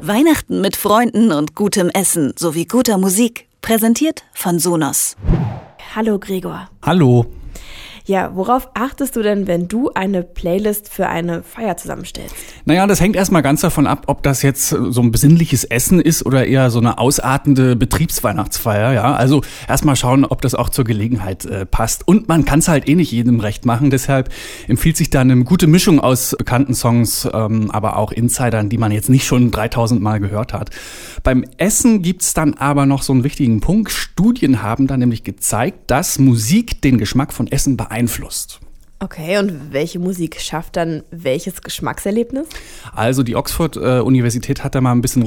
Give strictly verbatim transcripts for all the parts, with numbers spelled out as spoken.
Weihnachten mit Freunden und gutem Essen sowie guter Musik. Präsentiert von Sonos. Hallo Gregor. Hallo. Ja, worauf achtest du denn, wenn du eine Playlist für eine Feier zusammenstellst? Naja, das hängt erstmal ganz davon ab, ob das jetzt so ein besinnliches Essen ist oder eher so eine ausartende Betriebsweihnachtsfeier. Ja, also erstmal schauen, ob das auch zur Gelegenheit äh, passt. Und man kann es halt eh nicht jedem recht machen. Deshalb empfiehlt sich da eine gute Mischung aus bekannten Songs, ähm, aber auch Insidern, die man jetzt nicht schon dreitausend Mal gehört hat. Beim Essen gibt's dann aber noch so einen wichtigen Punkt. Studien haben da nämlich gezeigt, dass Musik den Geschmack von Essen beeinflusst. Einflusst. Okay, und welche Musik schafft dann welches Geschmackserlebnis? Also die Oxford-Universität äh, hat da mal ein bisschen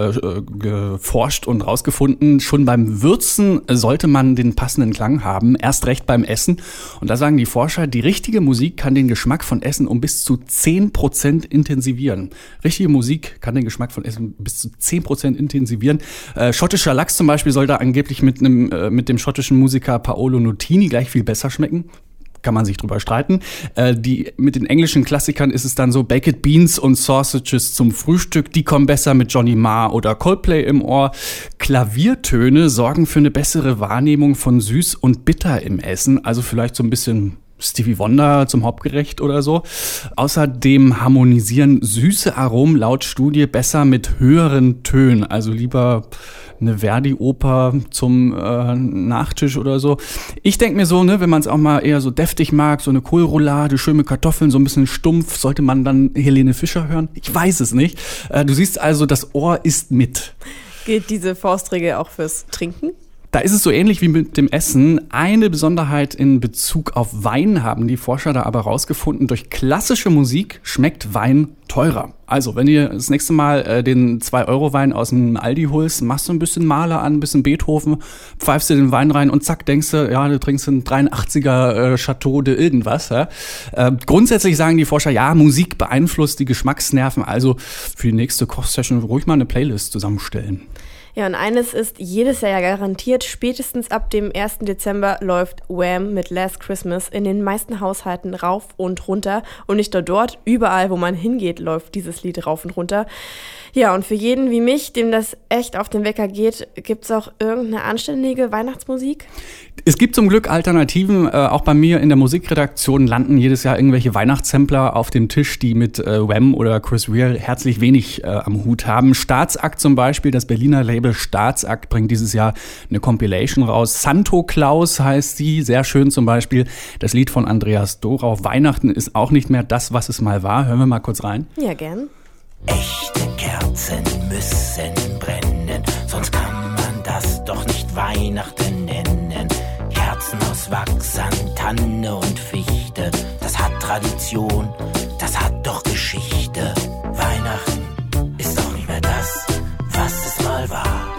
rumgeforscht äh, und rausgefunden, schon beim Würzen sollte man den passenden Klang haben, erst recht beim Essen. Und da sagen die Forscher, die richtige Musik kann den Geschmack von Essen um bis zu zehn Prozent intensivieren. Richtige Musik kann den Geschmack von Essen bis zu zehn Prozent intensivieren. Äh, schottischer Lachs zum Beispiel soll da angeblich mit, einem, äh, mit dem schottischen Musiker Paolo Nutini gleich viel besser schmecken. Kann man sich drüber streiten. Äh, die, mit den englischen Klassikern ist es dann so, Baked Beans und Sausages zum Frühstück, die kommen besser mit Johnny Marr oder Coldplay im Ohr. Klaviertöne sorgen für eine bessere Wahrnehmung von süß und bitter im Essen, also vielleicht so ein bisschen Stevie Wonder zum Hauptgericht oder so. Außerdem harmonisieren süße Aromen laut Studie besser mit höheren Tönen, also lieber eine Verdi-Oper zum äh, Nachtisch oder so. Ich denke mir so, ne, wenn man es auch mal eher so deftig mag, so eine Kohlroulade, schön mit Kartoffeln, so ein bisschen stumpf, sollte man dann Helene Fischer hören? Ich weiß es nicht. Äh, du siehst also, das Ohr ist mit. Gilt diese Faustregel auch fürs Trinken? Da ist es so ähnlich wie mit dem Essen. Eine Besonderheit in Bezug auf Wein haben die Forscher da aber rausgefunden. Durch klassische Musik schmeckt Wein teurer. Also, wenn ihr das nächste Mal äh, den zwei Euro Wein aus dem Aldi holst, machst du ein bisschen Mahler an, ein bisschen Beethoven, pfeifst dir den Wein rein und zack, denkst du, ja, du trinkst einen dreiundachtziger äh, Chateau de irgendwas. Ja? Äh, grundsätzlich sagen die Forscher, ja, Musik beeinflusst die Geschmacksnerven. Also für die nächste Kochsession ruhig mal eine Playlist zusammenstellen. Ja, und eines ist jedes Jahr ja garantiert, spätestens ab dem ersten Dezember läuft Wham! Mit Last Christmas in den meisten Haushalten rauf und runter. Und nicht nur dort, überall, wo man hingeht, läuft dieses Lied rauf und runter. Ja, und für jeden wie mich, dem das echt auf den Wecker geht, gibt's auch irgendeine anständige Weihnachtsmusik? Es gibt zum Glück Alternativen. Äh, auch bei mir in der Musikredaktion landen jedes Jahr irgendwelche Weihnachtssampler auf dem Tisch, die mit äh, Wham! Oder Chris Rea herzlich wenig äh, am Hut haben. Staatsakt zum Beispiel, das Berliner Label Staatsakt bringt dieses Jahr eine Compilation raus. Santo Claus heißt sie, sehr schön zum Beispiel. Das Lied von Andreas Dorau, Weihnachten ist auch nicht mehr das, was es mal war. Hören wir mal kurz rein. Ja, gern. Echte Kerzen müssen brennen, sonst kann man das doch nicht Weihnachten nennen. Kerzen aus Wachs an Tanne und Fichte, das hat Tradition, das hat doch Geschichte. Weihnachten ist doch nicht mehr das, was es mal war,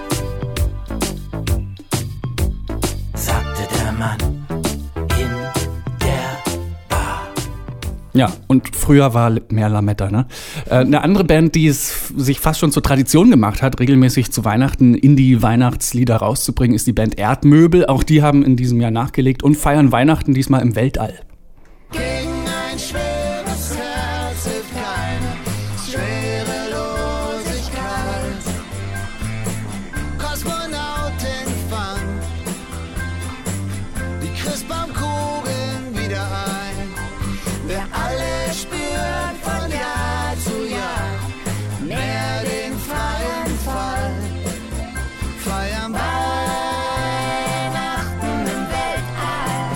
sagte der Mann in der Bar. Ja, und früher war mehr Lametta, ne? Äh, eine andere Band, die es sich fast schon zur Tradition gemacht hat, regelmäßig zu Weihnachten Indie-Weihnachtslieder rauszubringen, ist die Band Erdmöbel. Auch die haben in diesem Jahr nachgelegt und feiern Weihnachten diesmal im Weltall. Gegen ein schweres Herz hilft keine Schwerelosigkeit. Kosmonautenfang, die Christbaumkugeln wieder ein. Wer alle spürt von Jahr zu Jahr mehr den freien Fall. Feiern Weihnachten im Weltall.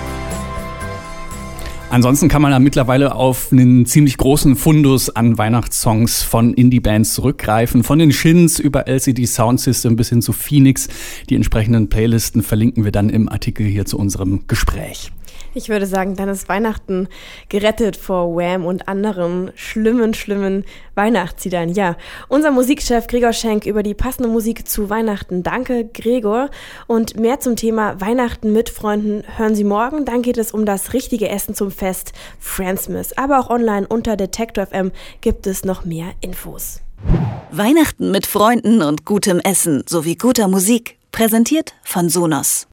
Ansonsten kann man da mittlerweile auf einen ziemlich großen Fundus an Weihnachtssongs von Indie-Bands zurückgreifen. Von den Shins über L C D Sound System bis hin zu Phoenix. Die entsprechenden Playlisten verlinken wir dann im Artikel hier zu unserem Gespräch. Ich würde sagen, dann ist Weihnachten gerettet vor Wham! Und anderen schlimmen, schlimmen Weihnachtsliedern. Ja, unser Musikchef Gregor Schenk über die passende Musik zu Weihnachten. Danke, Gregor. Und mehr zum Thema Weihnachten mit Freunden hören Sie morgen. Dann geht es um das richtige Essen zum Fest, Friendsmas. Aber auch online unter Detektor F M gibt es noch mehr Infos. Weihnachten mit Freunden und gutem Essen sowie guter Musik. Präsentiert von Sonos.